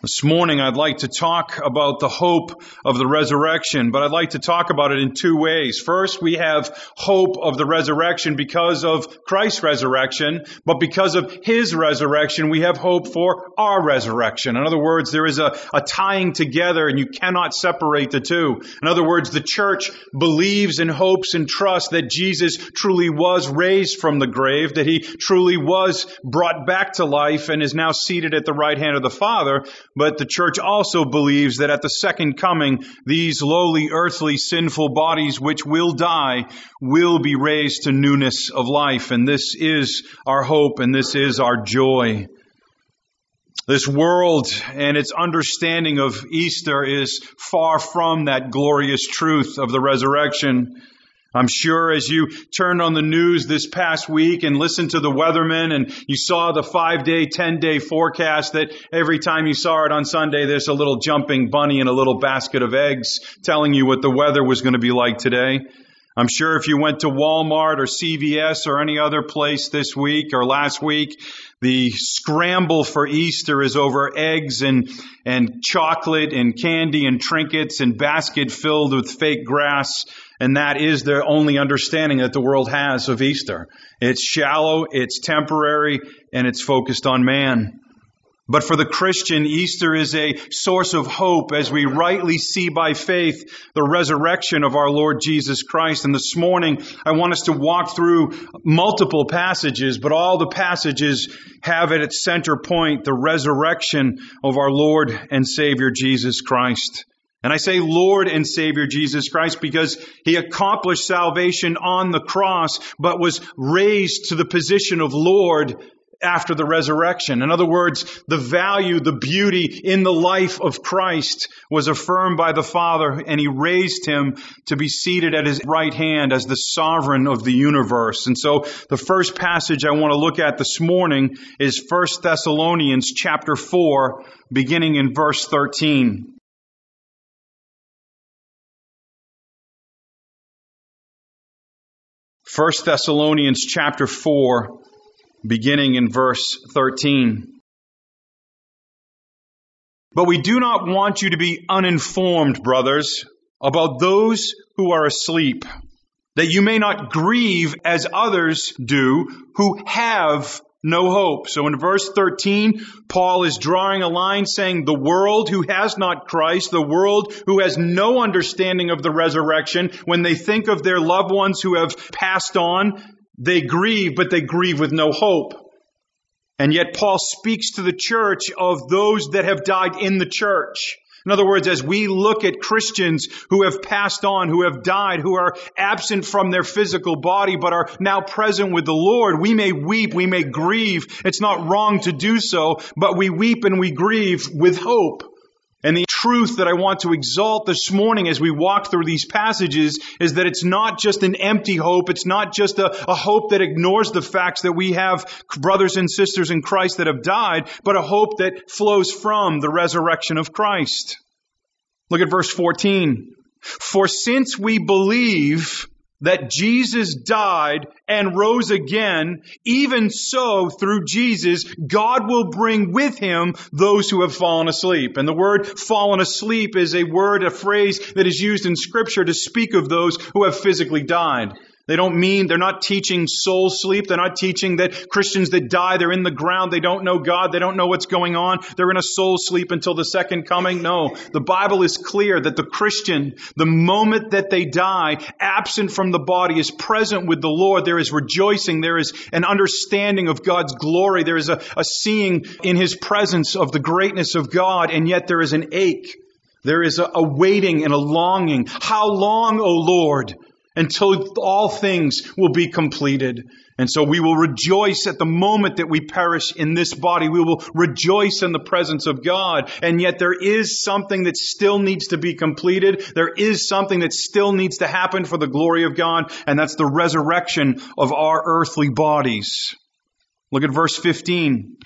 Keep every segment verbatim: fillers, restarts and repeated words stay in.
This morning, I'd like to talk about the hope of the resurrection, but I'd like to talk about it in two ways. First, we have hope of the resurrection because of Christ's resurrection, but because of His resurrection, we have hope for our resurrection. In other words, there is a, a tying together and you cannot separate the two. In other words, the church believes and hopes and trusts that Jesus truly was raised from the grave, that He truly was brought back to life and is now seated at the right hand of the Father. But the church also believes that at the second coming, these lowly, earthly, sinful bodies which will die will be raised to newness of life. And this is our hope and this is our joy. This world and its understanding of Easter is far from that glorious truth of the resurrection. I'm sure as you turned on the news this past week and listened to the weathermen and you saw the five-day, ten-day forecast that every time you saw it on Sunday, there's a little jumping bunny and a little basket of eggs telling you what the weather was going to be like today. I'm sure if you went to Walmart or C V S or any other place this week or last week, the scramble for Easter is over eggs and, and chocolate and candy and trinkets and basket filled with fake grass. And that is the only understanding that the world has of Easter. It's shallow, it's temporary, and it's focused on man. But for the Christian, Easter is a source of hope as we rightly see by faith the resurrection of our Lord Jesus Christ. And this morning, I want us to walk through multiple passages, but all the passages have at its center point the resurrection of our Lord and Savior Jesus Christ. And I say Lord and Savior Jesus Christ because He accomplished salvation on the cross, but was raised to the position of Lord after the resurrection. In other words, the value, the beauty in the life of Christ was affirmed by the Father, and He raised Him to be seated at His right hand as the sovereign of the universe. And so the first passage I want to look at this morning is First Thessalonians chapter four, beginning in verse thirteen. First Thessalonians chapter four, beginning in verse thirteen. But we do not want you to be uninformed, brothers, about those who are asleep, that you may not grieve as others do who have no hope. So in verse thirteen, Paul is drawing a line saying the world who has not Christ, the world who has no understanding of the resurrection, when they think of their loved ones who have passed on, they grieve, but they grieve with no hope. And yet Paul speaks to the church of those that have died in the church. In other words, as we look at Christians who have passed on, who have died, who are absent from their physical body, but are now present with the Lord, we may weep, we may grieve. It's not wrong to do so, but we weep and we grieve with hope. And the truth that I want to exalt this morning as we walk through these passages is that it's not just an empty hope. It's not just a, a hope that ignores the facts that we have brothers and sisters in Christ that have died, but a hope that flows from the resurrection of Christ. Look at verse fourteen. For since we believe that Jesus died and rose again, even so through Jesus, God will bring with Him those who have fallen asleep. And the word fallen asleep is a word, a phrase that is used in Scripture to speak of those who have physically died. They don't mean, they're not teaching soul sleep. They're not teaching that Christians that die, they're in the ground. They don't know God. They don't know what's going on. They're in a soul sleep until the second coming. No, the Bible is clear that the Christian, the moment that they die, absent from the body, is present with the Lord. There is rejoicing. There is an understanding of God's glory. There is a, a seeing in His presence of the greatness of God. And yet there is an ache. There is a, a waiting and a longing. How long, O Lord? Until all things will be completed. And so we will rejoice at the moment that we perish in this body. We will rejoice in the presence of God. And yet there is something that still needs to be completed. There is something that still needs to happen for the glory of God. And that's the resurrection of our earthly bodies. Look at verse fifteen.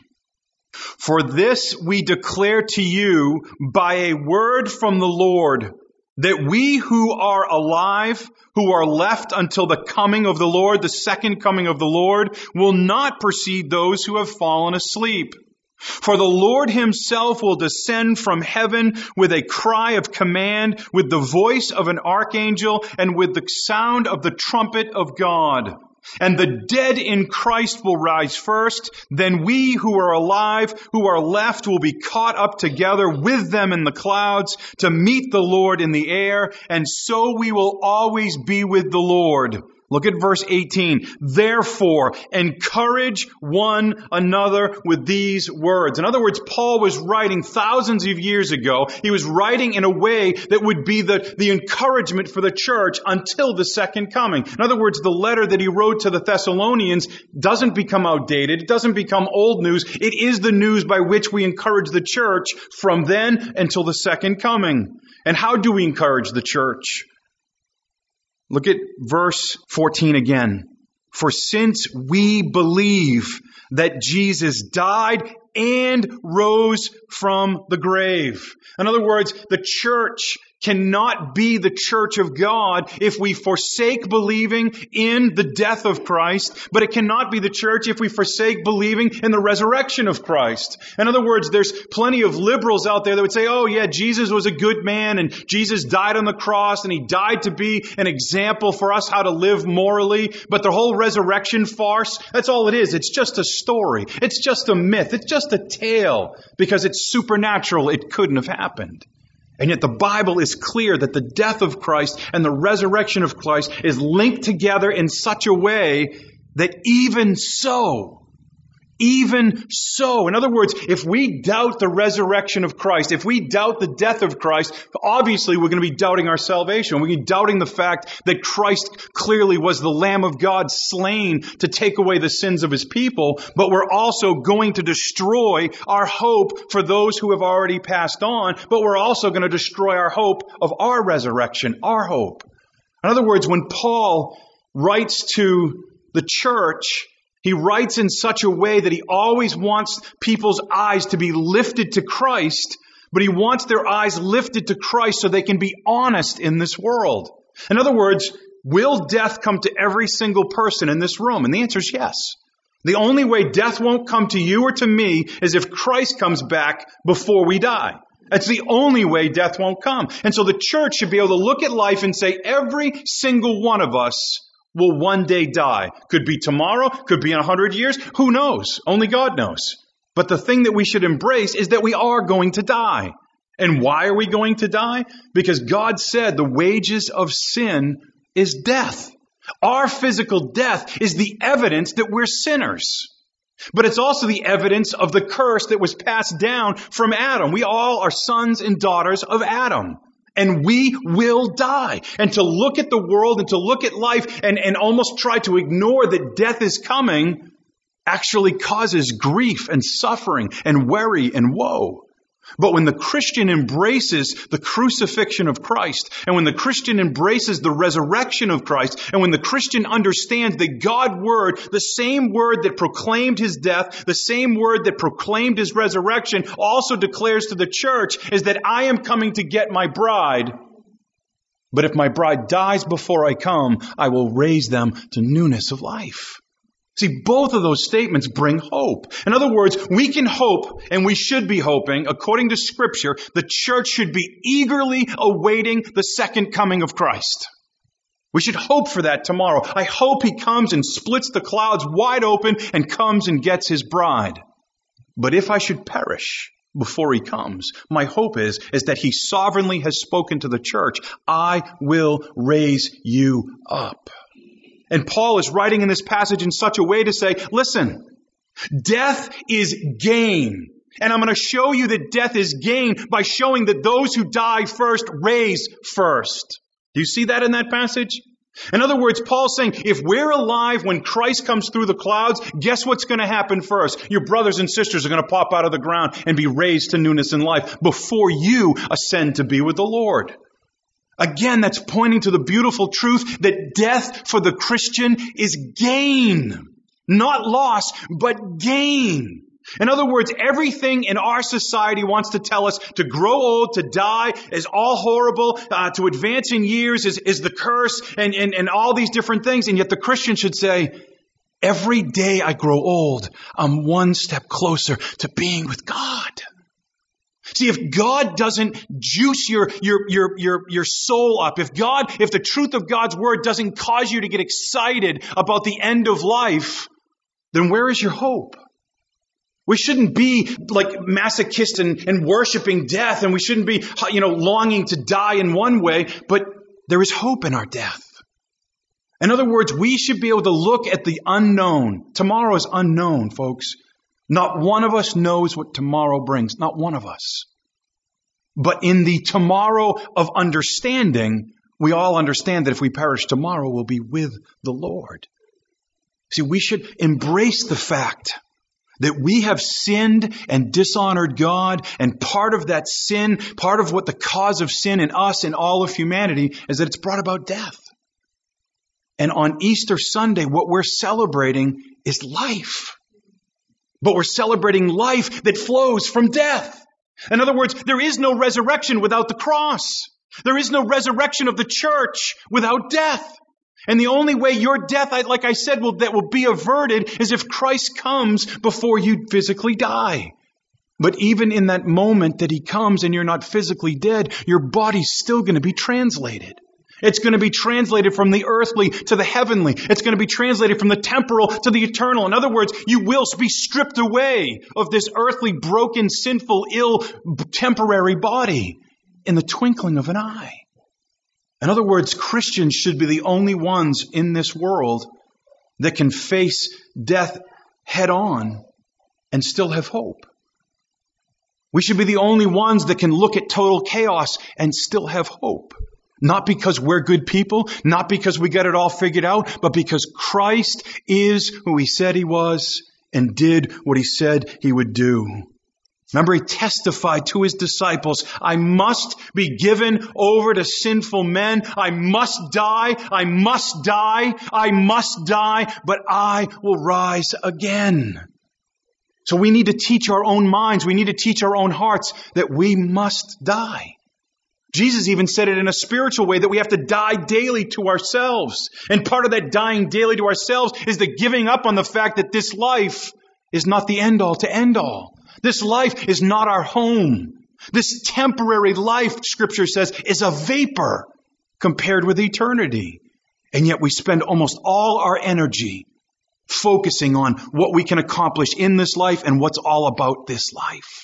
For this we declare to you by a word from the Lord, that we who are alive, who are left until the coming of the Lord, the second coming of the Lord, will not precede those who have fallen asleep. For the Lord himself will descend from heaven with a cry of command, with the voice of an archangel, and with the sound of the trumpet of God. And the dead in Christ will rise first. Then we who are alive, who are left, will be caught up together with them in the clouds to meet the Lord in the air. And so we will always be with the Lord. Look at verse eighteen. Therefore, encourage one another with these words. In other words, Paul was writing thousands of years ago. He was writing in a way that would be the, the encouragement for the church until the second coming. In other words, the letter that he wrote to the Thessalonians doesn't become outdated. It doesn't become old news. It is the news by which we encourage the church from then until the second coming. And how do we encourage the church? Look at verse fourteen again. For since we believe that Jesus died and rose from the grave. In other words, the church cannot be the church of God if we forsake believing in the death of Christ, but it cannot be the church if we forsake believing in the resurrection of Christ. In other words, there's plenty of liberals out there that would say, oh yeah, Jesus was a good man and Jesus died on the cross and he died to be an example for us how to live morally, but the whole resurrection farce, that's all it is. It's just a story. It's just a myth. It's just a tale because it's supernatural. It couldn't have happened. And yet the Bible is clear that the death of Christ and the resurrection of Christ is linked together in such a way that even so, even so, in other words, if we doubt the resurrection of Christ, if we doubt the death of Christ, obviously we're going to be doubting our salvation. We're going to be doubting the fact that Christ clearly was the Lamb of God slain to take away the sins of his people, but we're also going to destroy our hope for those who have already passed on, but we're also going to destroy our hope of our resurrection, our hope. In other words, when Paul writes to the church, he writes in such a way that he always wants people's eyes to be lifted to Christ, but he wants their eyes lifted to Christ so they can be honest in this world. In other words, will death come to every single person in this room? And the answer is yes. The only way death won't come to you or to me is if Christ comes back before we die. That's the only way death won't come. And so the church should be able to look at life and say, every single one of us will one day die. Could be tomorrow, could be in a hundred years. Who knows? Only God knows. But the thing that we should embrace is that we are going to die. And why are we going to die? Because God said the wages of sin is death. Our physical death is the evidence that we're sinners. But it's also the evidence of the curse that was passed down from Adam. We all are sons and daughters of Adam. And we will die. And to look at the world and to look at life and, and almost try to ignore that death is coming actually causes grief and suffering and worry and woe. But when the Christian embraces the crucifixion of Christ, and when the Christian embraces the resurrection of Christ, and when the Christian understands that God's word, the same word that proclaimed his death, the same word that proclaimed his resurrection, also declares to the church is that I am coming to get my bride. But if my bride dies before I come, I will raise them to newness of life. See, both of those statements bring hope. In other words, we can hope, and we should be hoping, according to Scripture, the church should be eagerly awaiting the second coming of Christ. We should hope for that tomorrow. I hope he comes and splits the clouds wide open and comes and gets his bride. But if I should perish before he comes, my hope is, is that he sovereignly has spoken to the church, I will raise you up. And Paul is writing in this passage in such a way to say, listen, death is gain. And I'm going to show you that death is gain by showing that those who die first raise first. Do you see that in that passage? In other words, Paul's saying, if we're alive when Christ comes through the clouds, guess what's going to happen first? Your brothers and sisters are going to pop out of the ground and be raised to newness in life before you ascend to be with the Lord. Again, that's pointing to the beautiful truth that death for the Christian is gain. Not loss, but gain. In other words, everything in our society wants to tell us to grow old, to die is all horrible, uh, to advance in years is, is the curse, and, and, and all these different things. And yet the Christian should say, Every day I grow old, I'm one step closer to being with God. See, if God doesn't juice your, your, your, your, your soul up, if God, if the truth of God's word doesn't cause you to get excited about the end of life, then where is your hope? We shouldn't be like masochists and, and worshiping death, and we shouldn't be, you know, longing to die in one way, but there is hope in our death. In other words, we should be able to look at the unknown. Tomorrow is unknown, folks. Not one of us knows what tomorrow brings. Not one of us. But in the tomorrow of understanding, we all understand that if we perish tomorrow, we'll be with the Lord. See, we should embrace the fact that we have sinned and dishonored God, and part of that sin, part of what the cause of sin in us and all of humanity is that it's brought about death. And on Easter Sunday, what we're celebrating is life. But we're celebrating life that flows from death. In other words, there is no resurrection without the cross. There is no resurrection of the church without death. And the only way your death, like I said, will, that will be averted is if Christ comes before you physically die. But even in that moment that he comes and you're not physically dead, your body's still going to be translated. It's going to be translated from the earthly to the heavenly. It's going to be translated from the temporal to the eternal. In other words, you will be stripped away of this earthly, broken, sinful, ill, temporary body in the twinkling of an eye. In other words, Christians should be the only ones in this world that can face death head on and still have hope. We should be the only ones that can look at total chaos and still have hope. Not because we're good people, not because we got it all figured out, but because Christ is who he said he was and did what he said he would do. Remember, he testified to his disciples, I must be given over to sinful men. I must die. I must die. I must die, but I will rise again. So we need to teach our own minds. We need to teach our own hearts that we must die. Jesus even said it in a spiritual way that we have to die daily to ourselves. And part of that dying daily to ourselves is the giving up on the fact that this life is not the end all to end all. This life is not our home. This temporary life, Scripture says, is a vapor compared with eternity. And yet we spend almost all our energy focusing on what we can accomplish in this life and what's all about this life.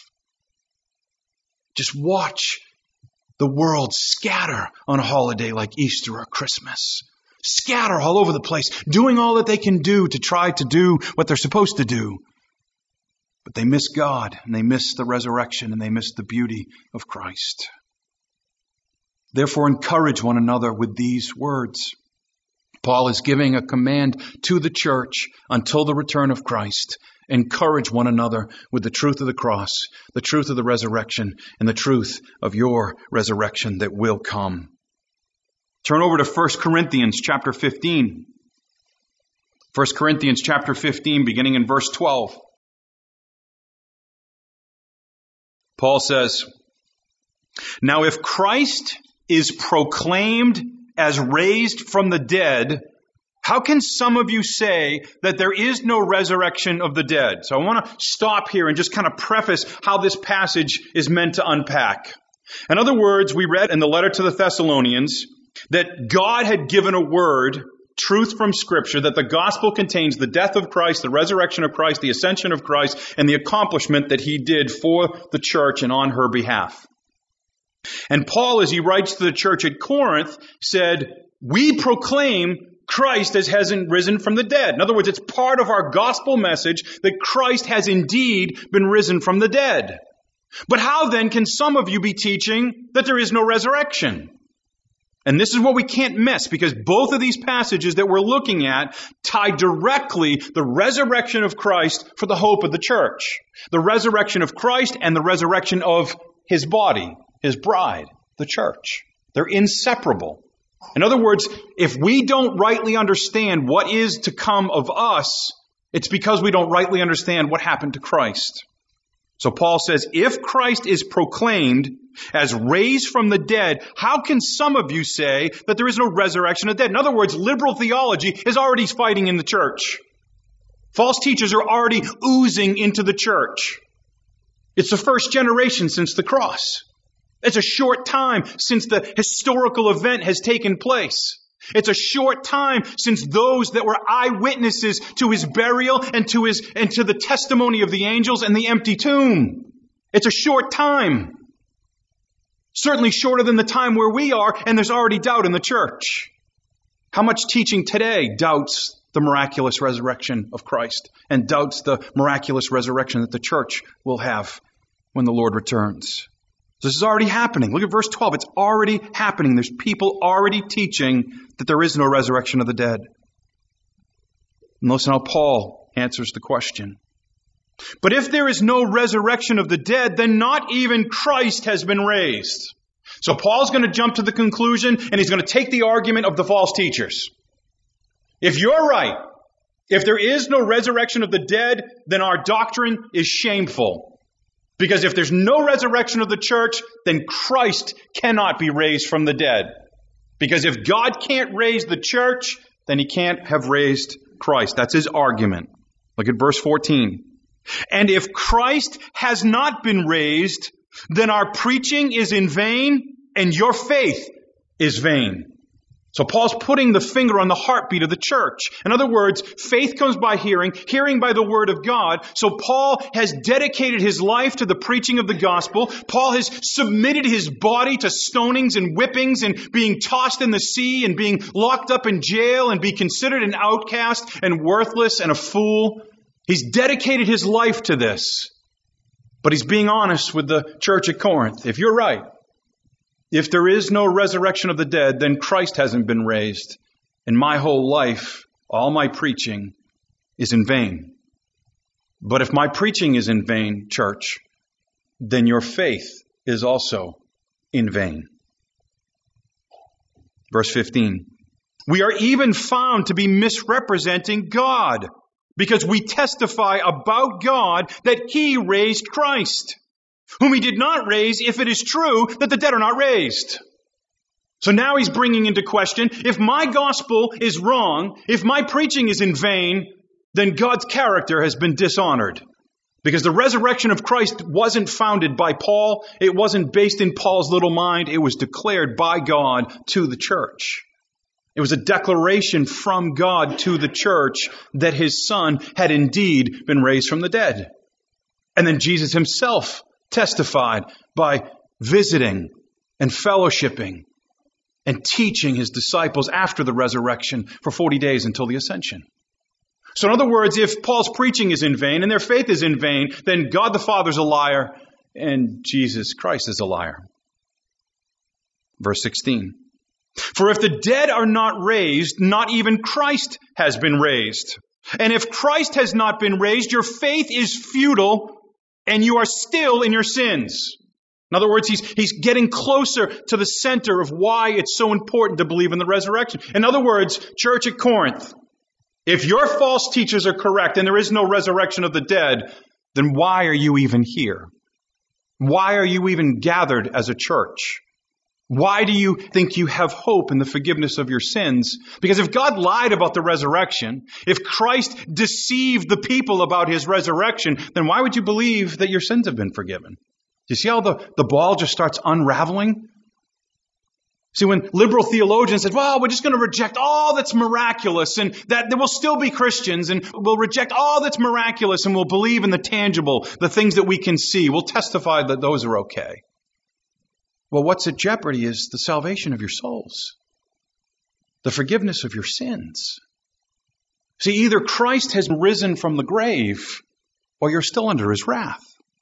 Just watch the world scatter on a holiday like Easter or Christmas. Scatter all over the place, doing all that they can do to try to do what they're supposed to do. But they miss God, and they miss the resurrection, and they miss the beauty of Christ. Therefore, encourage one another with these words. Paul is giving a command to the church until the return of Christ. Encourage one another with the truth of the cross, the truth of the resurrection, and the truth of your resurrection that will come. Turn over to First Corinthians chapter fifteen. First Corinthians chapter fifteen, beginning in verse twelve. Paul says, now if Christ is proclaimed as raised from the dead, how can some of you say that there is no resurrection of the dead? So I want to stop here and just kind of preface how this passage is meant to unpack. In other words, we read in the letter to the Thessalonians that God had given a word, truth from Scripture, that the gospel contains the death of Christ, the resurrection of Christ, the ascension of Christ, and the accomplishment that he did for the church and on her behalf. And Paul, as he writes to the church at Corinth, said, we proclaim Christ as hasn't risen from the dead. In other words, it's part of our gospel message that Christ has indeed been risen from the dead. But how then can some of you be teaching that there is no resurrection? And this is what we can't miss, because both of these passages that we're looking at tie directly the resurrection of Christ for the hope of the church. The resurrection of Christ and the resurrection of his body, his bride, the church. They're inseparable. In other words, if we don't rightly understand what is to come of us, it's because we don't rightly understand what happened to Christ. So Paul says, if Christ is proclaimed as raised from the dead, how can some of you say that there is no resurrection of the dead? In other words, liberal theology is already fighting in the church. False teachers are already oozing into the church. It's the first generation since the cross. It's a short time since the historical event has taken place. It's a short time since those that were eyewitnesses to his burial and to his and to the testimony of the angels and the empty tomb. It's a short time. Certainly shorter than the time where we are, and there's already doubt in the church. How much teaching today doubts the miraculous resurrection of Christ and doubts the miraculous resurrection that the church will have when the Lord returns? This is already happening. Look at verse twelve. It's already happening. There's people already teaching that there is no resurrection of the dead. And listen how Paul answers the question. But if there is no resurrection of the dead, then not even Christ has been raised. So Paul's going to jump to the conclusion, and he's going to take the argument of the false teachers. If you're right, if there is no resurrection of the dead, then our doctrine is shameful. Because if there's no resurrection of the church, then Christ cannot be raised from the dead. Because if God can't raise the church, then he can't have raised Christ. That's his argument. Look at verse fourteen. And if Christ has not been raised, then our preaching is in vain and your faith is vain. So Paul's putting the finger on the heartbeat of the church. In other words, faith comes by hearing, hearing by the word of God. So Paul has dedicated his life to the preaching of the gospel. Paul has submitted his body to stonings and whippings and being tossed in the sea and being locked up in jail and be considered an outcast and worthless and a fool. He's dedicated his life to this. But he's being honest with the church at Corinth. If you're right, if there is no resurrection of the dead, then Christ hasn't been raised. And my whole life, all my preaching is in vain. But if my preaching is in vain, church, then your faith is also in vain. Verse fifteen. We are even found to be misrepresenting God, because we testify about God that he raised Christ, whom he did not raise, if it is true that the dead are not raised. So now he's bringing into question, if my gospel is wrong, if my preaching is in vain, then God's character has been dishonored. Because the resurrection of Christ wasn't founded by Paul. It wasn't based in Paul's little mind. It was declared by God to the church. It was a declaration from God to the church that his Son had indeed been raised from the dead. And then Jesus himself testified by visiting and fellowshipping and teaching his disciples after the resurrection for forty days until the ascension. So in other words, if Paul's preaching is in vain and their faith is in vain, then God the Father's a liar and Jesus Christ is a liar. Verse sixteen. For if the dead are not raised, not even Christ has been raised. And if Christ has not been raised, your faith is futile and you are still in your sins. In other words, he's, he's getting closer to the center of why it's so important to believe in the resurrection. In other words, church at Corinth, if your false teachers are correct and there is no resurrection of the dead, then why are you even here? Why are you even gathered as a church? Why do you think you have hope in the forgiveness of your sins? Because if God lied about the resurrection, if Christ deceived the people about his resurrection, then why would you believe that your sins have been forgiven? Do you see how the, the ball just starts unraveling? See, when liberal theologians said, well, we're just going to reject all that's miraculous and that there will still be Christians and we'll reject all that's miraculous and we'll believe in the tangible, the things that we can see. We'll testify that those are okay. Well, what's at jeopardy is the salvation of your souls, the forgiveness of your sins. See, either Christ has risen from the grave or you're still under his wrath.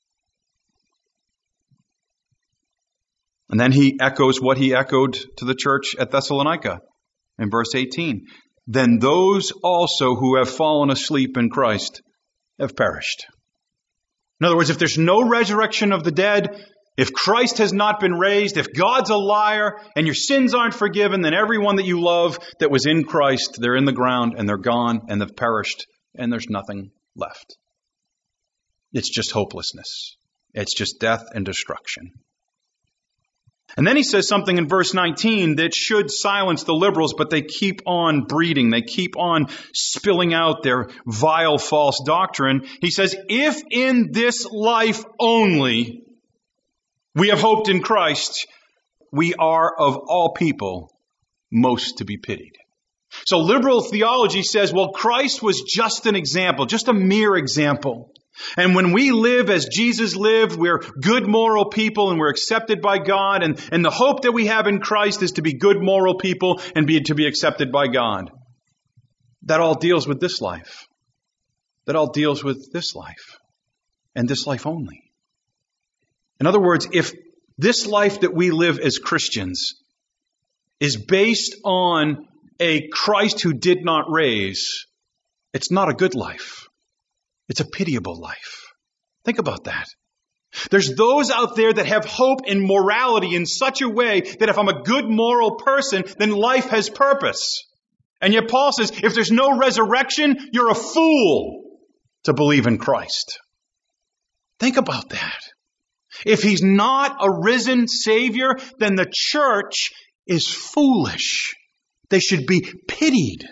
And then he echoes what he echoed to the church at Thessalonica in verse eighteen. Then those also who have fallen asleep in Christ have perished. In other words, if there's no resurrection of the dead, if Christ has not been raised, if God's a liar and your sins aren't forgiven, then everyone that you love that was in Christ, they're in the ground and they're gone and they've perished and there's nothing left. It's just hopelessness. It's just death and destruction. And then he says something in verse nineteen that should silence the liberals, but they keep on breeding. They keep on spilling out their vile false doctrine. He says, if in this life only we have hoped in Christ, we are of all people most to be pitied. So liberal theology says, well, Christ was just an example, just a mere example. And when we live as Jesus lived, we're good moral people and we're accepted by God. And, and the hope that we have in Christ is to be good moral people and be to be accepted by God. That all deals with this life. That all deals with this life. And this life only. In other words, if this life that we live as Christians is based on a Christ who did not raise, it's not a good life. It's a pitiable life. Think about that. There's those out there that have hope in morality in such a way that if I'm a good moral person, then life has purpose. And yet Paul says, if there's no resurrection, you're a fool to believe in Christ. Think about that. If he's not a risen Savior, then the church is foolish. They should be pitied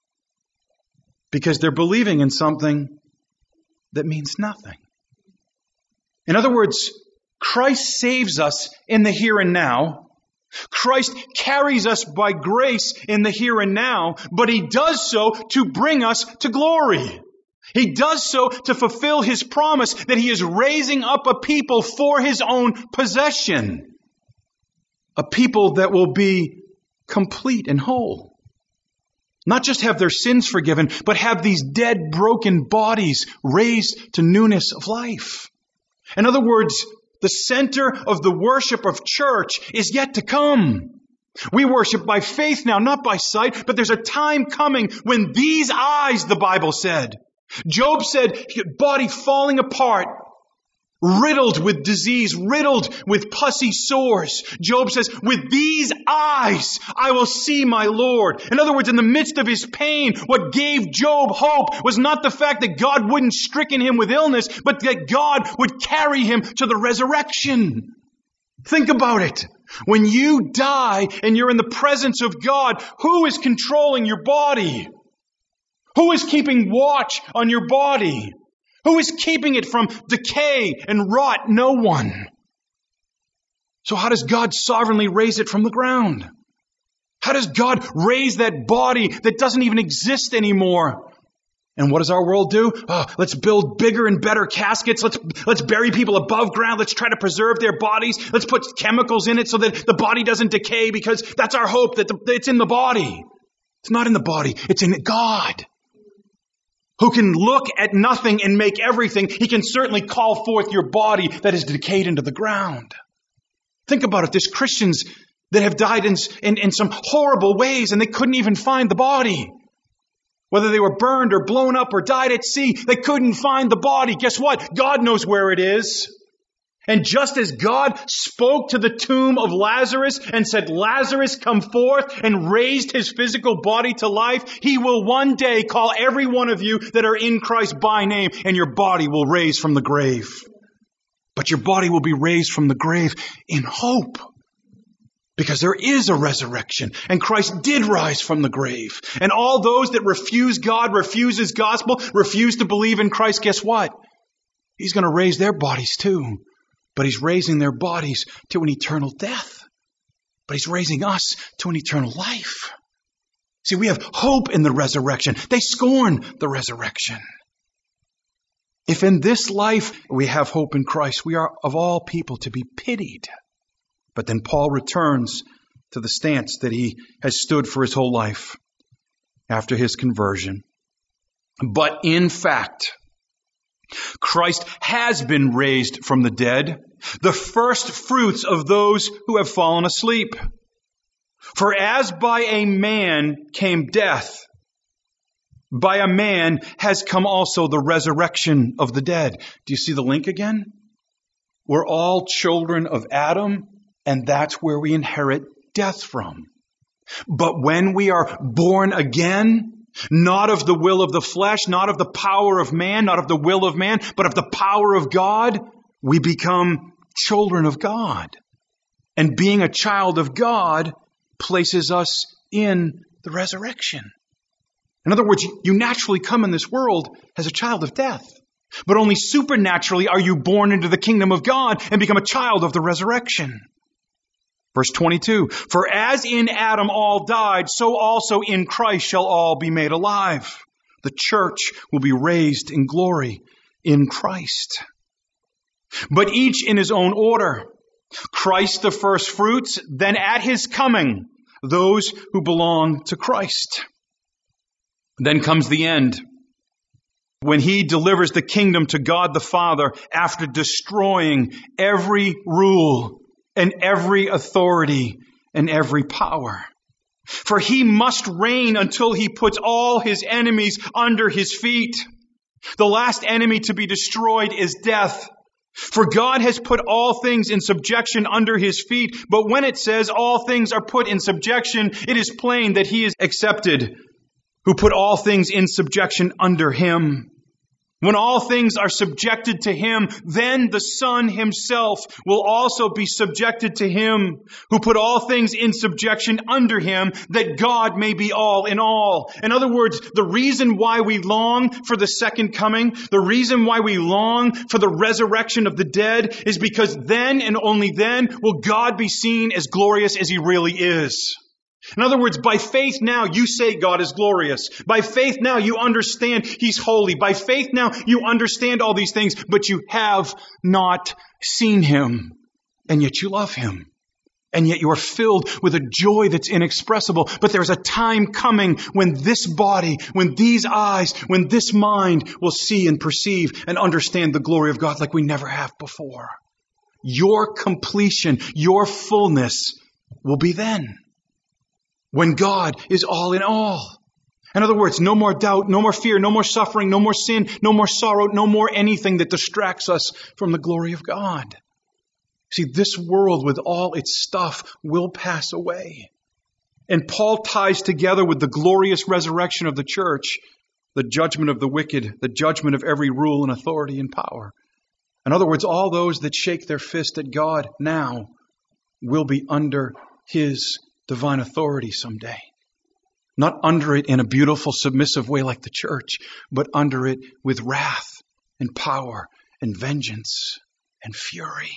because they're believing in something that means nothing. In other words, Christ saves us in the here and now. Christ carries us by grace in the here and now, but he does so to bring us to glory. He does so to fulfill his promise that he is raising up a people for his own possession. A people that will be complete and whole. Not just have their sins forgiven, but have these dead, broken bodies raised to newness of life. In other words, the center of the worship of church is yet to come. We worship by faith now, not by sight, but there's a time coming when these eyes, the Bible said. Job said, body falling apart, riddled with disease, riddled with pussy sores. Job says, with these eyes I will see my Lord. In other words, in the midst of his pain, what gave Job hope was not the fact that God wouldn't stricken him with illness, but that God would carry him to the resurrection. Think about it. When you die and you're in the presence of God, who is controlling your body? Who is keeping watch on your body? Who is keeping it from decay and rot? No one. So how does God sovereignly raise it from the ground? How does God raise that body that doesn't even exist anymore? And what does our world do? Oh, let's build bigger and better caskets. Let's, let's bury people above ground. Let's try to preserve their bodies. Let's put chemicals in it so that the body doesn't decay, because that's our hope, that the, it's in the body. It's not in the body. It's in God, who can look at nothing and make everything. He can certainly call forth your body that is decayed into the ground. Think about it. There's Christians that have died in, in, in some horrible ways and they couldn't even find the body. Whether they were burned or blown up or died at sea, they couldn't find the body. Guess what? God knows where it is. And just as God spoke to the tomb of Lazarus and said, Lazarus, come forth, and raised his physical body to life, he will one day call every one of you that are in Christ by name, and your body will raise from the grave. But your body will be raised from the grave in hope. Because there is a resurrection, and Christ did rise from the grave. And all those that refuse God, refuse his gospel, refuse to believe in Christ, guess what? He's going to raise their bodies too. But he's raising their bodies to an eternal death. But he's raising us to an eternal life. See, we have hope in the resurrection. They scorn the resurrection. If in this life we have hope in Christ, we are of all people to be pitied. But then Paul returns to the stance that he has stood for his whole life after his conversion. But in fact, Christ has been raised from the dead, the first fruits of those who have fallen asleep. For as by a man came death, by a man has come also the resurrection of the dead. Do you see the link again? We're all children of Adam, and that's where we inherit death from. But when we are born again, not of the will of the flesh, not of the power of man, not of the will of man, but of the power of God, we become children of God. And being a child of God places us in the resurrection. In other words, you naturally come in this world as a child of death. But only supernaturally are you born into the kingdom of God and become a child of the resurrection. Verse twenty-two, for as in Adam all died, so also in Christ shall all be made alive. The church will be raised in glory in Christ. But each in his own order. Christ the first fruits, then at his coming, those who belong to Christ. Then comes the end, when he delivers the kingdom to God the Father after destroying every rule and every authority and every power. For he must reign until he puts all his enemies under his feet. The last enemy to be destroyed is death. For God has put all things in subjection under his feet. But when it says all things are put in subjection, it is plain that he is accepted, who put all things in subjection under him. When all things are subjected to him, then the Son himself will also be subjected to him, who put all things in subjection under him, that God may be all in all. In other words, the reason why we long for the second coming, the reason why we long for the resurrection of the dead, is because then and only then will God be seen as glorious as he really is. In other words, by faith now you say God is glorious. By faith now you understand he's holy. By faith now you understand all these things, but you have not seen him. And yet you love him. And yet you are filled with a joy that's inexpressible. But there's a time coming when this body, when these eyes, when this mind will see and perceive and understand the glory of God like we never have before. Your completion, your fullness will be then. When God is all in all. In other words, no more doubt, no more fear, no more suffering, no more sin, no more sorrow, no more anything that distracts us from the glory of God. See, this world with all its stuff will pass away. And Paul ties together with the glorious resurrection of the church, the judgment of the wicked, the judgment of every rule and authority and power. In other words, all those that shake their fist at God now will be under his divine authority someday. Not under it in a beautiful, submissive way like the church, but under it with wrath and power and vengeance and fury.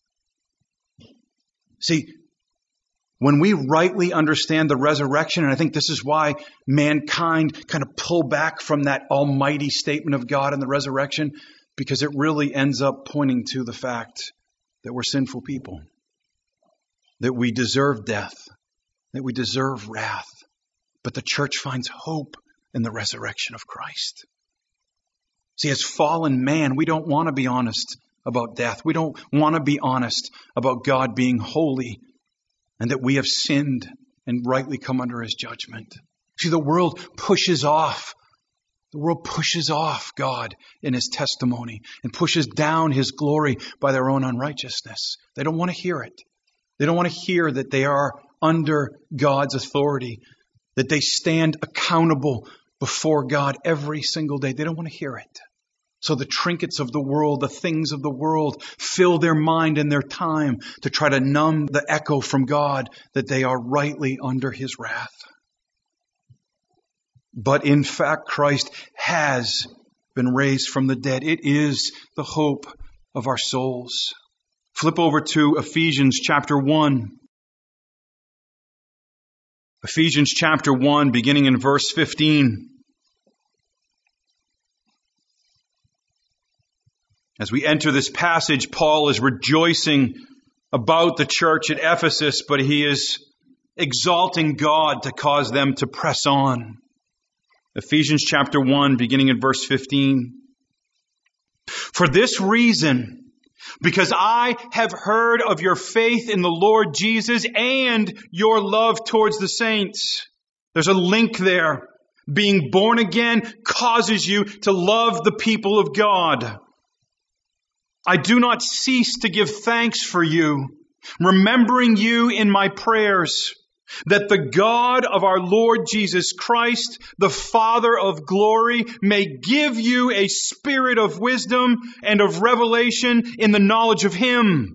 See, when we rightly understand the resurrection, and I think this is why mankind kind of pull back from that almighty statement of God in the resurrection, because it really ends up pointing to the fact that we're sinful people, that we deserve death, that we deserve wrath. But the church finds hope in the resurrection of Christ. See, as fallen man, we don't want to be honest about death. We don't want to be honest about God being holy and that we have sinned and rightly come under his judgment. See, the world pushes off. The world pushes off God in his testimony and pushes down his glory by their own unrighteousness. They don't want to hear it. They don't want to hear that they are under God's authority, that they stand accountable before God every single day. They don't want to hear it. So the trinkets of the world, the things of the world, fill their mind and their time to try to numb the echo from God that they are rightly under his wrath. But in fact, Christ has been raised from the dead. It is the hope of our souls. Flip over to Ephesians chapter one. Ephesians chapter one, beginning in verse fifteen. As we enter this passage, Paul is rejoicing about the church at Ephesus, but he is exalting God to cause them to press on. Ephesians chapter one, beginning in verse fifteen. For this reason, because I have heard of your faith in the Lord Jesus and your love towards the saints. There's a link there. Being born again causes you to love the people of God. I do not cease to give thanks for you, remembering you in my prayers, that the God of our Lord Jesus Christ, the Father of glory, may give you a spirit of wisdom and of revelation in the knowledge of him,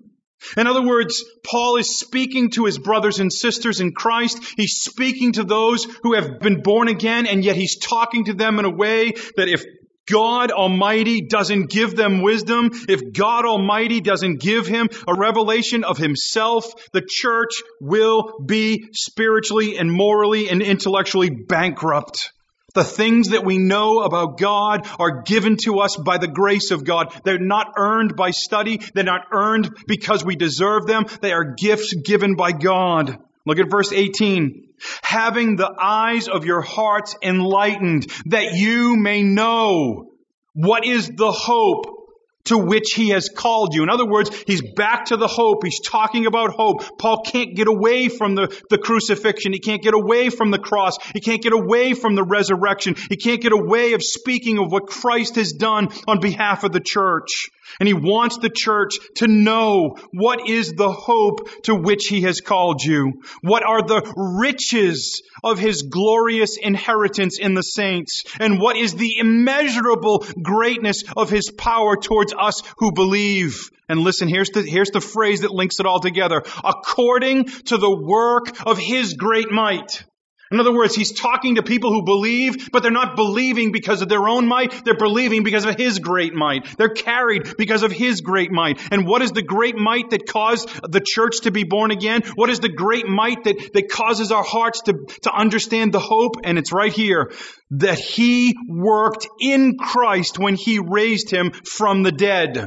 In other words, Paul is speaking to his brothers and sisters in Christ. He's speaking to those who have been born again, and yet he's talking to them in a way that if God Almighty doesn't give them wisdom, if God Almighty doesn't give him a revelation of himself, the church will be spiritually and morally and intellectually bankrupt. The things that we know about God are given to us by the grace of God. They're not earned by study. They're not earned because we deserve them. They are gifts given by God. Look at verse eighteen. Having the eyes of your hearts enlightened, that you may know what is the hope to which he has called you. In other words, he's back to the hope. He's talking about hope. Paul can't get away from the, the crucifixion. He can't get away from the cross. He can't get away from the resurrection. He can't get away of speaking of what Christ has done on behalf of the church. And he wants the church to know what is the hope to which he has called you. What are the riches of his glorious inheritance in the saints? And what is the immeasurable greatness of his power towards us who believe? And listen, here's the, here's the phrase that links it all together. According to the work of his great might. In other words, he's talking to people who believe, but they're not believing because of their own might. They're believing because of his great might. They're carried because of his great might. And what is the great might that caused the church to be born again? What is the great might that, that causes our hearts to, to understand the hope? And it's right here. That he worked in Christ when he raised him from the dead.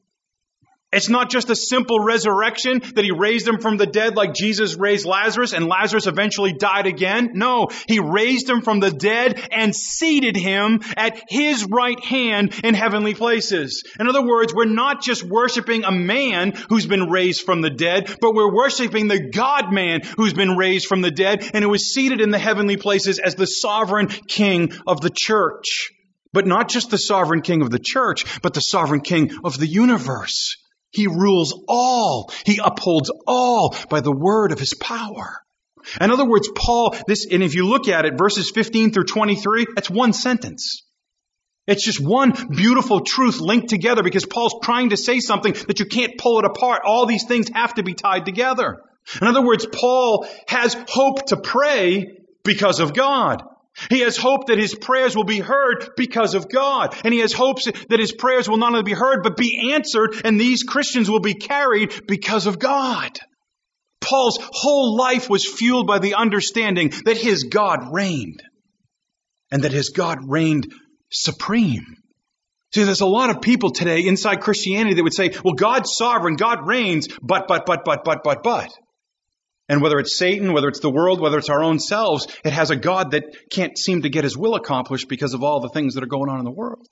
It's not just a simple resurrection that he raised him from the dead like Jesus raised Lazarus and Lazarus eventually died again. No, he raised him from the dead and seated him at his right hand in heavenly places. In other words, we're not just worshiping a man who's been raised from the dead, but we're worshiping the God-man who's been raised from the dead and who is seated in the heavenly places as the sovereign king of the church. But not just the sovereign king of the church, but the sovereign king of the universe. He rules all. He upholds all by the word of his power. In other words, Paul, this, and if you look at it, verses fifteen through twenty-three, that's one sentence. It's just one beautiful truth linked together because Paul's trying to say something that you can't pull it apart. All these things have to be tied together. In other words, Paul has hope to pray because of God. He has hope that his prayers will be heard because of God. And he has hopes that his prayers will not only be heard, but be answered, and these Christians will be carried because of God. Paul's whole life was fueled by the understanding that his God reigned, and that his God reigned supreme. See, there's a lot of people today inside Christianity that would say, well, God's sovereign, God reigns, but, but, but, but, but, but, but. And whether it's Satan, whether it's the world, whether it's our own selves, it has a God that can't seem to get his will accomplished because of all the things that are going on in the world.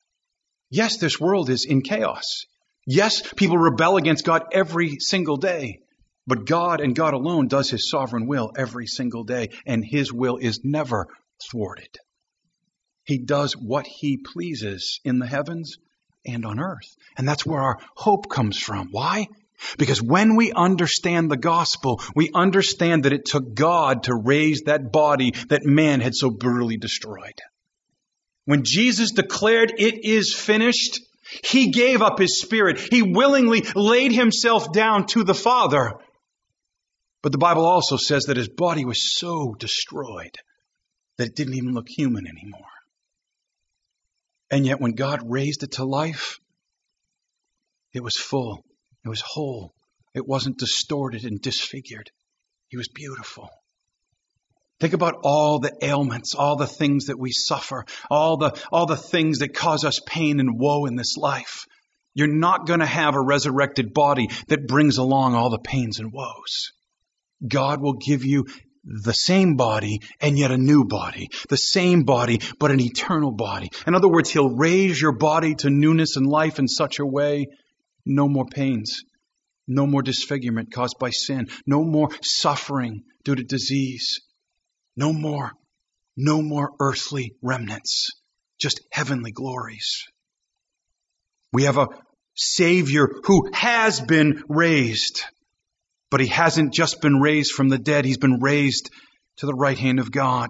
Yes, this world is in chaos. Yes, people rebel against God every single day. But God and God alone does his sovereign will every single day. And his will is never thwarted. He does what he pleases in the heavens and on earth. And that's where our hope comes from. Why? Because when we understand the gospel, we understand that it took God to raise that body that man had so brutally destroyed. When Jesus declared it is finished, he gave up his spirit. He willingly laid himself down to the Father. But the Bible also says that his body was so destroyed that it didn't even look human anymore. And yet when God raised it to life, it was full. It was whole. It wasn't distorted and disfigured. He was beautiful. Think about all the ailments, all the things that we suffer, all the, all the things that cause us pain and woe in this life. You're not going to have a resurrected body that brings along all the pains and woes. God will give you the same body and yet a new body. The same body, but an eternal body. In other words, he'll raise your body to newness and life in such a way. No more pains, no more disfigurement caused by sin, no more suffering due to disease, no more, no more earthly remnants, just heavenly glories. We have a Savior who has been raised, but he hasn't just been raised from the dead, he's been raised to the right hand of God.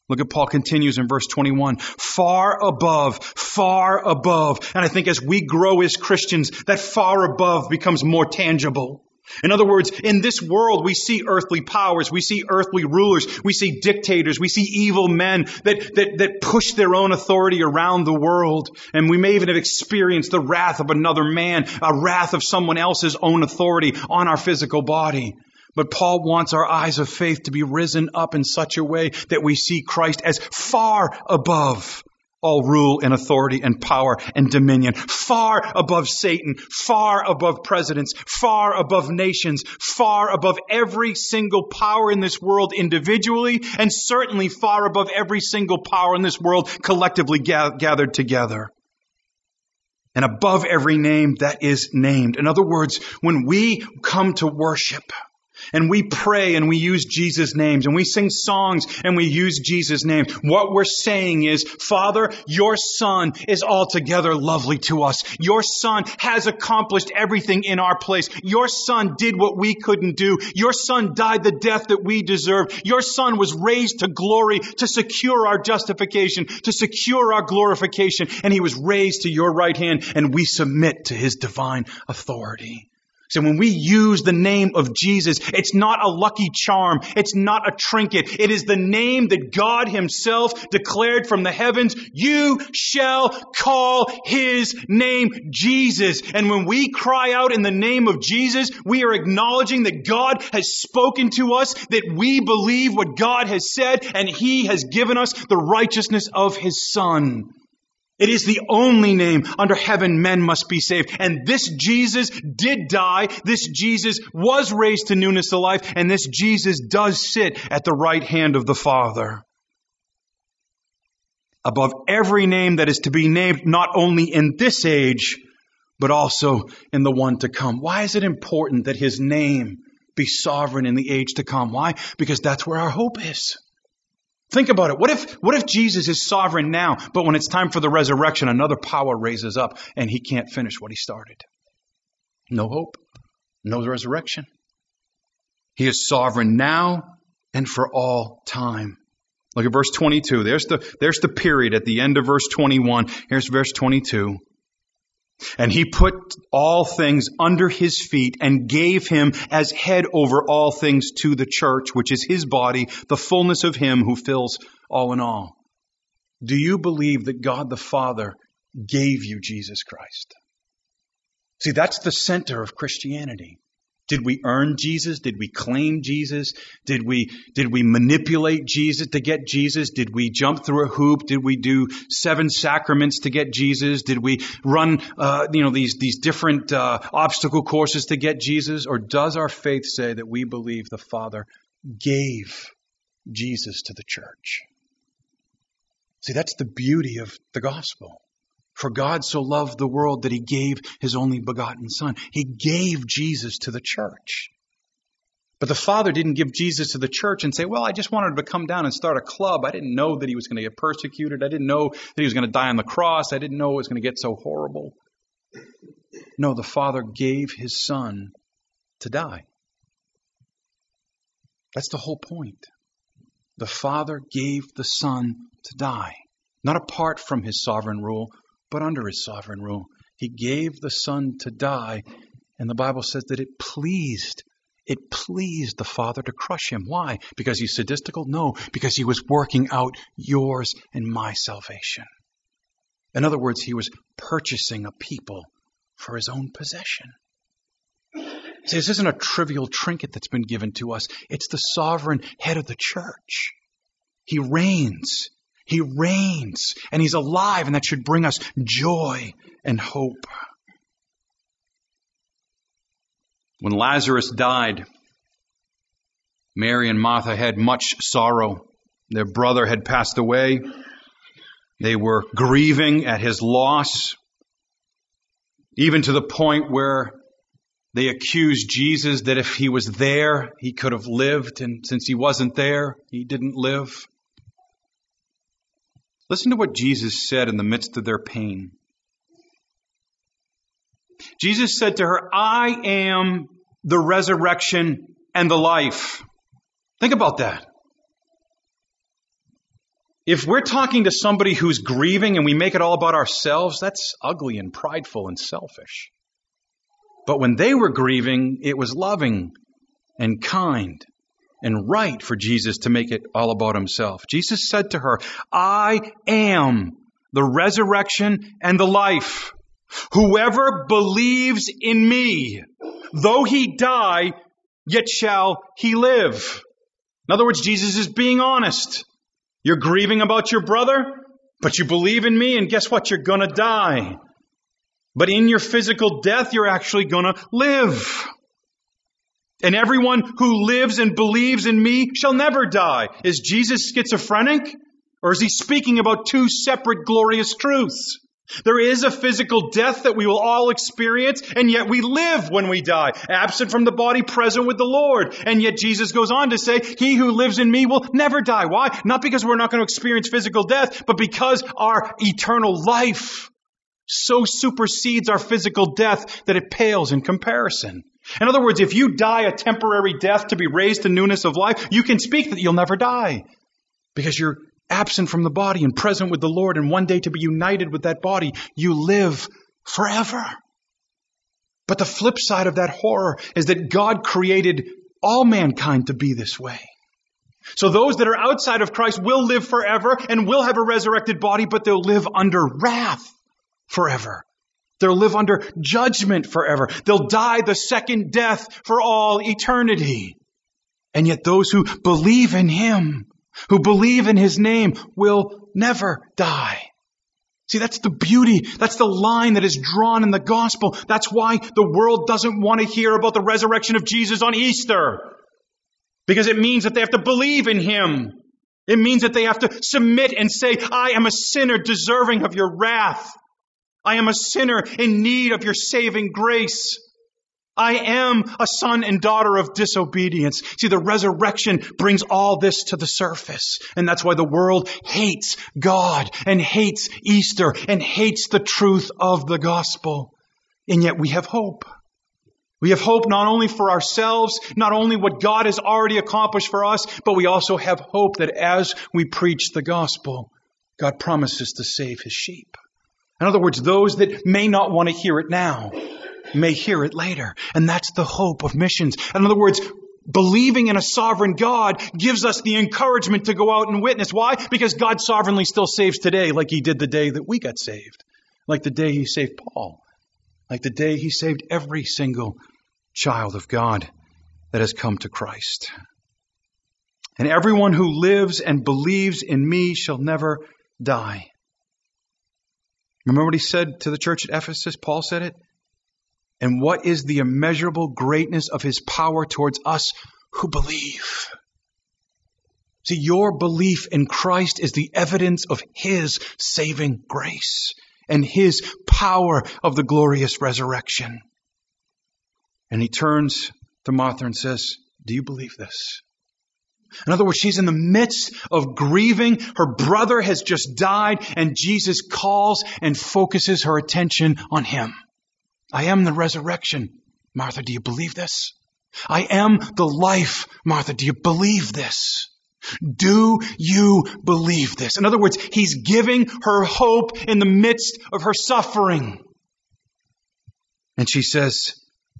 Look at Paul continues in verse twenty-one. Far above, far above. And I think as we grow as Christians, that far above becomes more tangible. In other words, in this world, we see earthly powers, we see earthly rulers, we see dictators, we see evil men that, that, that push their own authority around the world. And we may even have experienced the wrath of another man, a wrath of someone else's own authority on our physical body. But Paul wants our eyes of faith to be risen up in such a way that we see Christ as far above all rule and authority and power and dominion, far above Satan, far above presidents, far above nations, far above every single power in this world individually, and certainly far above every single power in this world collectively ga- gathered together. And above every name that is named. In other words, when we come to worship, and we pray and we use Jesus' names, and we sing songs and we use Jesus' name, what we're saying is, Father, your Son is altogether lovely to us. Your Son has accomplished everything in our place. Your Son did what we couldn't do. Your Son died the death that we deserve. Your Son was raised to glory to secure our justification, to secure our glorification, and He was raised to your right hand, and we submit to His divine authority. So when we use the name of Jesus, it's not a lucky charm. It's not a trinket. It is the name that God Himself declared from the heavens. You shall call His name Jesus. And when we cry out in the name of Jesus, we are acknowledging that God has spoken to us, that we believe what God has said, and He has given us the righteousness of His Son. It is the only name under heaven men must be saved. And this Jesus did die. This Jesus was raised to newness of life. And this Jesus does sit at the right hand of the Father. Above every name that is to be named, not only in this age, but also in the one to come. Why is it important that His name be sovereign in the age to come? Why? Because that's where our hope is. Think about it. What if, what if Jesus is sovereign now, but when it's time for the resurrection, another power raises up and He can't finish what He started? No hope. No resurrection. He is sovereign now and for all time. Look at verse twenty-two. There's the, there's the period at the end of verse twenty-one. Here's verse twenty-two. And He put all things under His feet and gave Him as head over all things to the church, which is His body, the fullness of Him who fills all in all. Do you believe that God the Father gave you Jesus Christ? See, that's the center of Christianity. Did we earn Jesus? Did we claim Jesus? Did we, did we manipulate Jesus to get Jesus? Did we jump through a hoop? Did we do seven sacraments to get Jesus? Did we run, uh, you know, these, these different, uh, obstacle courses to get Jesus? Or does our faith say that we believe the Father gave Jesus to the church? See, that's the beauty of the gospel. For God so loved the world that He gave His only begotten Son. He gave Jesus to the church. But the Father didn't give Jesus to the church and say, well, I just wanted him to come down and start a club. I didn't know that He was going to get persecuted. I didn't know that He was going to die on the cross. I didn't know it was going to get so horrible. No, the Father gave His Son to die. That's the whole point. The Father gave the Son to die. Not apart from His sovereign rule, but under His sovereign rule. He gave the Son to die, and the Bible says that it pleased, it pleased the Father to crush Him. Why? Because He's sadistical? No, because He was working out yours and my salvation. In other words, He was purchasing a people for His own possession. See, this isn't a trivial trinket that's been given to us. It's the sovereign head of the church. He reigns. He reigns, and He's alive, and that should bring us joy and hope. When Lazarus died, Mary and Martha had much sorrow. Their brother had passed away. They were grieving at his loss, even to the point where they accused Jesus that if He was there, He could have lived, and since He wasn't there, He didn't live. Listen to what Jesus said in the midst of their pain. Jesus said to her, I am the resurrection and the life. Think about that. If we're talking to somebody who's grieving and we make it all about ourselves, that's ugly and prideful and selfish. But when they were grieving, it was loving and kind and right for Jesus to make it all about himself. Jesus said to her, I am the resurrection and the life. Whoever believes in me, though he die, yet shall he live. In other words, Jesus is being honest. You're grieving about your brother, but you believe in me, and guess what? You're going to die. But in your physical death, you're actually going to live. And everyone who lives and believes in me shall never die. Is Jesus schizophrenic? Or is he speaking about two separate glorious truths? There is a physical death that we will all experience, and yet we live when we die, absent from the body, present with the Lord. And yet Jesus goes on to say, he who lives in me will never die. Why? Not because we're not going to experience physical death, but because our eternal life so supersedes our physical death that it pales in comparison. In other words, if you die a temporary death to be raised to newness of life, you can speak that you'll never die because you're absent from the body and present with the Lord, and one day to be united with that body, you live forever. But the flip side of that horror is that God created all mankind to be this way. So those that are outside of Christ will live forever and will have a resurrected body, but they'll live under wrath forever. They'll live under judgment forever. They'll die the second death for all eternity. And yet those who believe in him, who believe in his name, will never die. See, that's the beauty. That's the line that is drawn in the gospel. That's why the world doesn't want to hear about the resurrection of Jesus on Easter. Because it means that they have to believe in him. It means that they have to submit and say, I am a sinner deserving of your wrath. I am a sinner in need of your saving grace. I am a son and daughter of disobedience. See, the resurrection brings all this to the surface. And that's why the world hates God and hates Easter and hates the truth of the gospel. And yet we have hope. We have hope not only for ourselves, not only what God has already accomplished for us, but we also have hope that as we preach the gospel, God promises to save his sheep. In other words, those that may not want to hear it now may hear it later. And that's the hope of missions. In other words, believing in a sovereign God gives us the encouragement to go out and witness. Why? Because God sovereignly still saves today, like he did the day that we got saved. Like the day he saved Paul. Like the day he saved every single child of God that has come to Christ. And everyone who lives and believes in me shall never die. Remember what he said to the church at Ephesus? Paul said it. And what is the immeasurable greatness of his power towards us who believe? See, your belief in Christ is the evidence of his saving grace and his power of the glorious resurrection. And he turns to Martha and says, do you believe this? In other words, she's in the midst of grieving. Her brother has just died, and Jesus calls and focuses her attention on him. I am the resurrection. Martha, do you believe this? I am the life. Martha, do you believe this? Do you believe this? In other words, he's giving her hope in the midst of her suffering. And she says,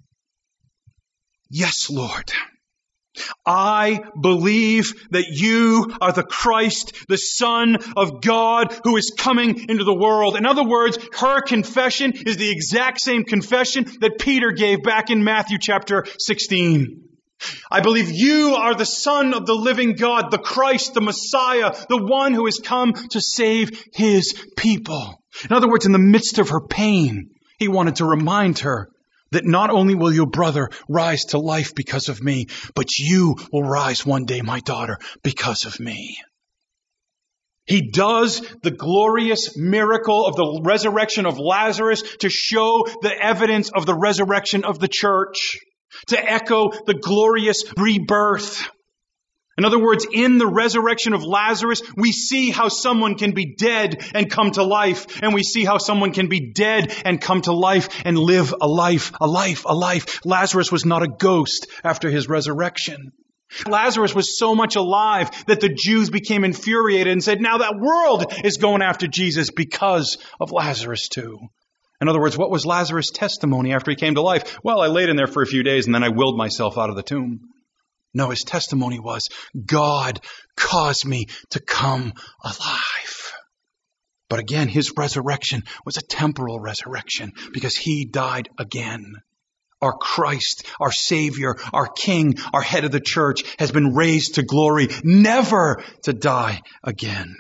yes, Lord. I believe that you are the Christ, the Son of God, who is coming into the world. In other words, her confession is the exact same confession that Peter gave back in Matthew chapter sixteen. I believe you are the Son of the living God, the Christ, the Messiah, the one who has come to save his people. In other words, in the midst of her pain, he wanted to remind her that not only will your brother rise to life because of me, but you will rise one day, my daughter, because of me. He does the glorious miracle of the resurrection of Lazarus to show the evidence of the resurrection of the church, to echo the glorious rebirth. In other words, in the resurrection of Lazarus, we see how someone can be dead and come to life. And we see how someone can be dead and come to life and live a life, a life, a life. Lazarus was not a ghost after his resurrection. Lazarus was so much alive that the Jews became infuriated and said, now that world is going after Jesus because of Lazarus too. In other words, what was Lazarus' testimony after he came to life? Well, I laid in there for a few days and then I willed myself out of the tomb. No, his testimony was, God caused me to come alive. But again, his resurrection was a temporal resurrection because he died again. Our Christ, our Savior, our King, our head of the church has been raised to glory, never to die again.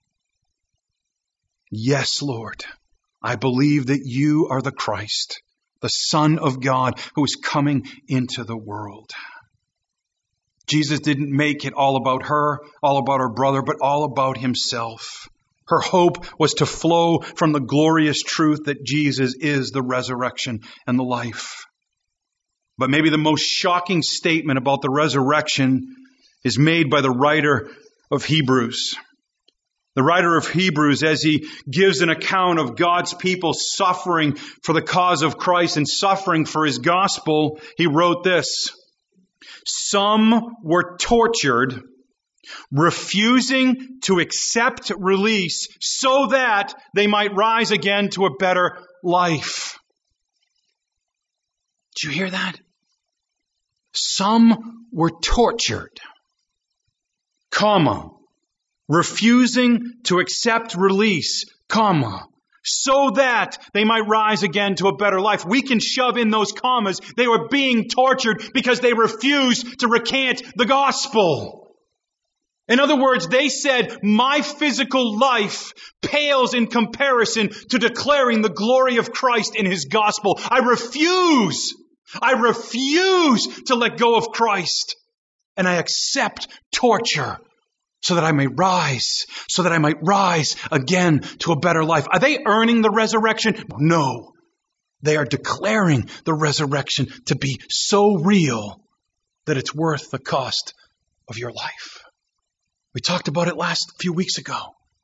Yes, Lord, I believe that you are the Christ, the Son of God who is coming into the world. Jesus didn't make it all about her, all about her brother, but all about himself. Her hope was to flow from the glorious truth that Jesus is the resurrection and the life. But maybe the most shocking statement about the resurrection is made by the writer of Hebrews. The writer of Hebrews, as he gives an account of God's people suffering for the cause of Christ and suffering for his gospel, he wrote this: some were tortured, refusing to accept release so that they might rise again to a better life. Did you hear that? Some were tortured, comma, refusing to accept release, comma, so that they might rise again to a better life. We can shove in those commas. They were being tortured because they refused to recant the gospel. In other words, they said, my physical life pales in comparison to declaring the glory of Christ in his gospel. I refuse, I refuse to let go of Christ. And I accept torture so that I may rise, so that I might rise again to a better life. Are they earning the resurrection? No. They are declaring the resurrection to be so real that it's worth the cost of your life. We talked about it last few weeks ago.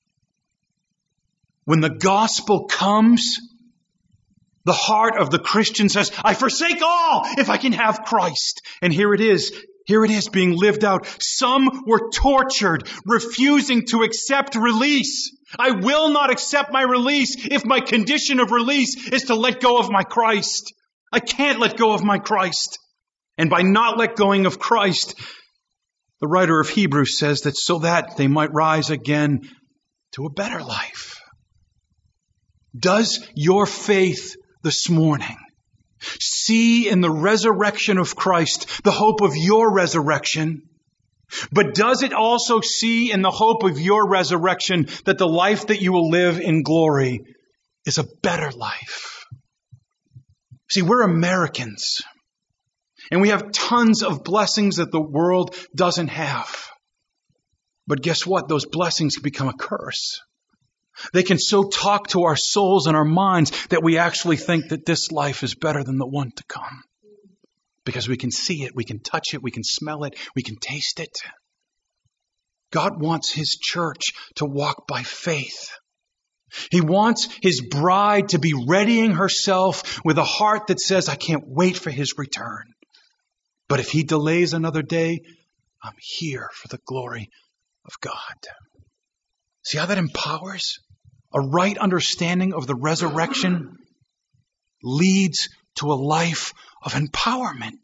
When the gospel comes, the heart of the Christian says, I forsake all if I can have Christ. And here it is. Here it is being lived out. Some were tortured, refusing to accept release. I will not accept my release if my condition of release is to let go of my Christ. I can't let go of my Christ. And by not let going of Christ, the writer of Hebrews says that so that they might rise again to a better life. Does your faith this morning see in the resurrection of Christ the hope of your resurrection? But does it also see in the hope of your resurrection that the life that you will live in glory is a better life? See, we're Americans, and we have tons of blessings that the world doesn't have. But guess what? Those blessings can become a curse. They can so talk to our souls and our minds that we actually think that this life is better than the one to come. Because we can see it, we can touch it, we can smell it, we can taste it. God wants his church to walk by faith. He wants his bride to be readying herself with a heart that says, I can't wait for his return. But if he delays another day, I'm here for the glory of God. See how that empowers? A right understanding of the resurrection leads to a life of empowerment.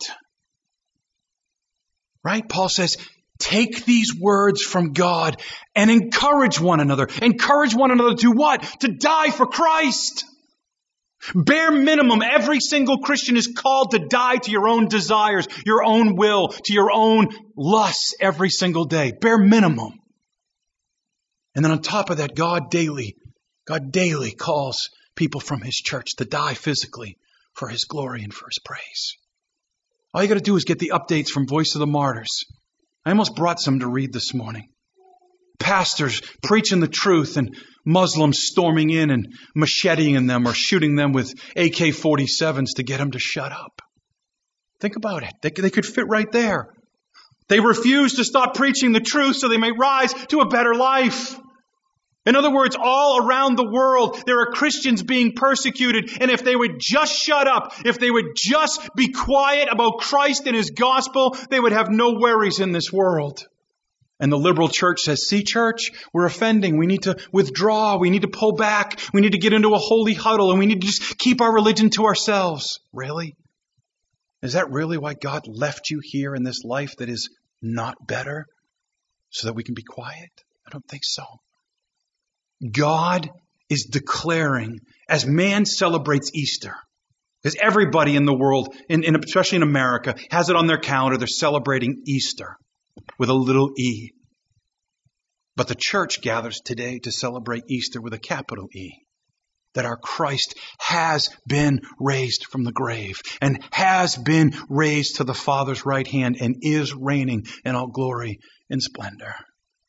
Right? Paul says, take these words from God and encourage one another. Encourage one another to what? To die for Christ. Bare minimum, every single Christian is called to die to your own desires, your own will, to your own lusts every single day. Bare minimum. And then on top of that, God daily, God daily calls people from his church to die physically for his glory and for his praise. All you got to do is get the updates from Voice of the Martyrs. I almost brought some to read this morning. Pastors preaching the truth and Muslims storming in and macheteing them or shooting them with A K forty-sevens to get them to shut up. Think about it. They, they could fit right there. They refuse to stop preaching the truth so they may rise to a better life. In other words, all around the world, there are Christians being persecuted. And if they would just shut up, if they would just be quiet about Christ and His gospel, they would have no worries in this world. And the liberal church says, see, church, we're offending. We need to withdraw. We need to pull back. We need to get into a holy huddle. And we need to just keep our religion to ourselves. Really? Is that really why God left you here in this life that is not better? So that we can be quiet? I don't think so. God is declaring, as man celebrates Easter, because everybody in the world, in, in, especially in America, has it on their calendar. They're celebrating Easter with a little e. But the church gathers today to celebrate Easter with a capital E. That our Christ has been raised from the grave and has been raised to the Father's right hand and is reigning in all glory and splendor.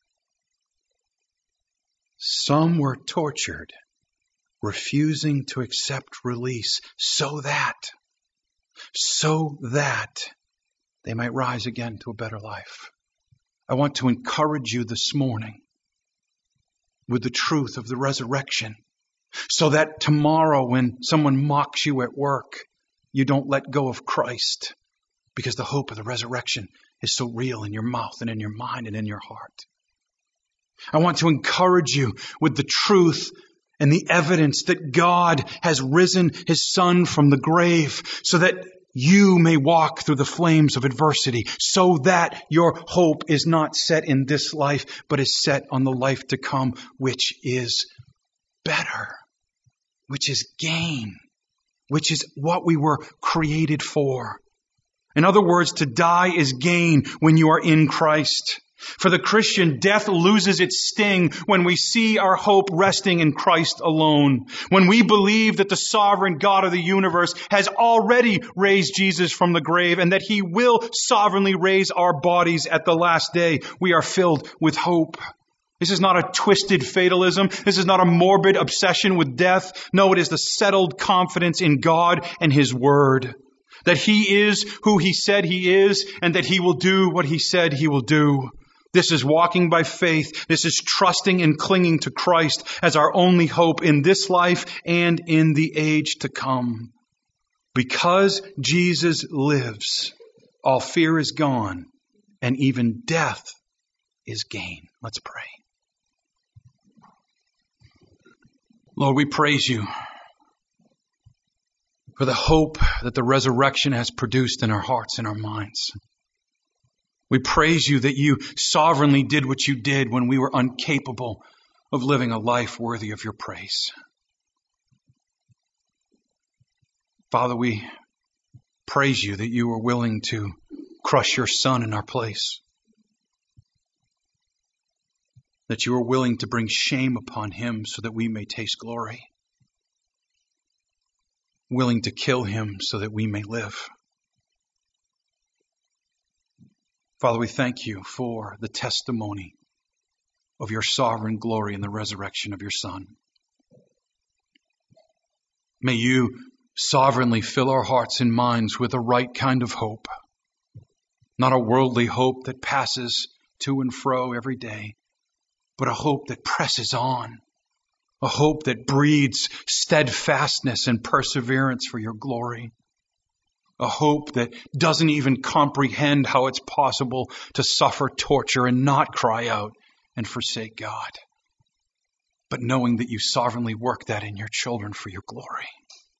Some were tortured, refusing to accept release so that, so that they might rise again to a better life. I want to encourage you this morning with the truth of the resurrection so that tomorrow when someone mocks you at work, you don't let go of Christ because the hope of the resurrection is so real in your mouth and in your mind and in your heart. I want to encourage you with the truth and the evidence that God has risen His Son from the grave so that you may walk through the flames of adversity, so that your hope is not set in this life, but is set on the life to come, which is better, which is gain, which is what we were created for. In other words, to die is gain when you are in Christ. For the Christian, death loses its sting when we see our hope resting in Christ alone. When we believe that the sovereign God of the universe has already raised Jesus from the grave and that He will sovereignly raise our bodies at the last day, we are filled with hope. This is not a twisted fatalism. This is not a morbid obsession with death. No, it is the settled confidence in God and His Word. That He is who He said He is and that He will do what He said He will do. This is walking by faith. This is trusting and clinging to Christ as our only hope in this life and in the age to come. Because Jesus lives, all fear is gone, and even death is gain. Let's pray. Lord, we praise You for the hope that the resurrection has produced in our hearts and our minds. We praise You that You sovereignly did what You did when we were incapable of living a life worthy of Your praise. Father, we praise You that You were willing to crush Your Son in our place. That You were willing to bring shame upon Him so that we may taste glory. Willing to kill Him so that we may live. Father, we thank You for the testimony of Your sovereign glory and the resurrection of Your Son. May You sovereignly fill our hearts and minds with the right kind of hope, not a worldly hope that passes to and fro every day, but a hope that presses on, a hope that breeds steadfastness and perseverance for Your glory. A hope that doesn't even comprehend how it's possible to suffer torture and not cry out and forsake God. But knowing that You sovereignly work that in Your children for Your glory.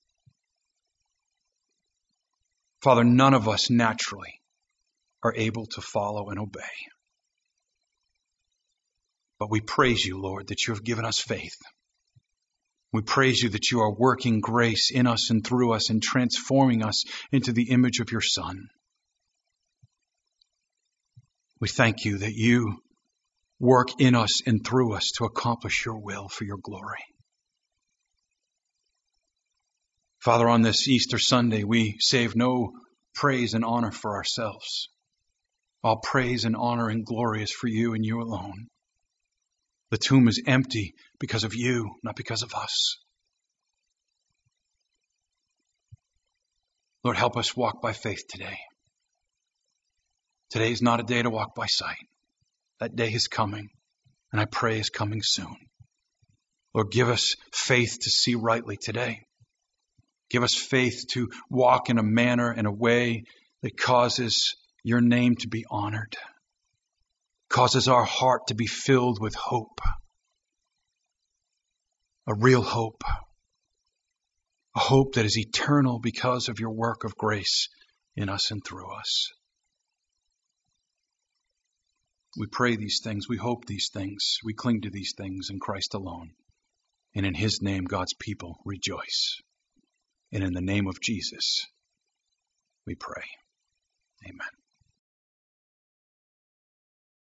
Father, none of us naturally are able to follow and obey. But we praise You, Lord, that You have given us faith. We praise You that You are working grace in us and through us and transforming us into the image of Your Son. We thank You that You work in us and through us to accomplish Your will for Your glory. Father, on this Easter Sunday, we save no praise and honor for ourselves. All praise and honor and glory is for You and You alone. The tomb is empty because of You, not because of us. Lord, help us walk by faith today. Today is not a day to walk by sight. That day is coming, and I pray is coming soon. Lord, give us faith to see rightly today. Give us faith to walk in a manner, in a way that causes your name to be honored, causes our heart to be filled with hope, a real hope, a hope that is eternal because of your work of grace in us and through us. We pray these things, we hope these things, we cling to these things in Christ alone. And in his name, God's people rejoice. And in the name of Jesus, we pray. Amen.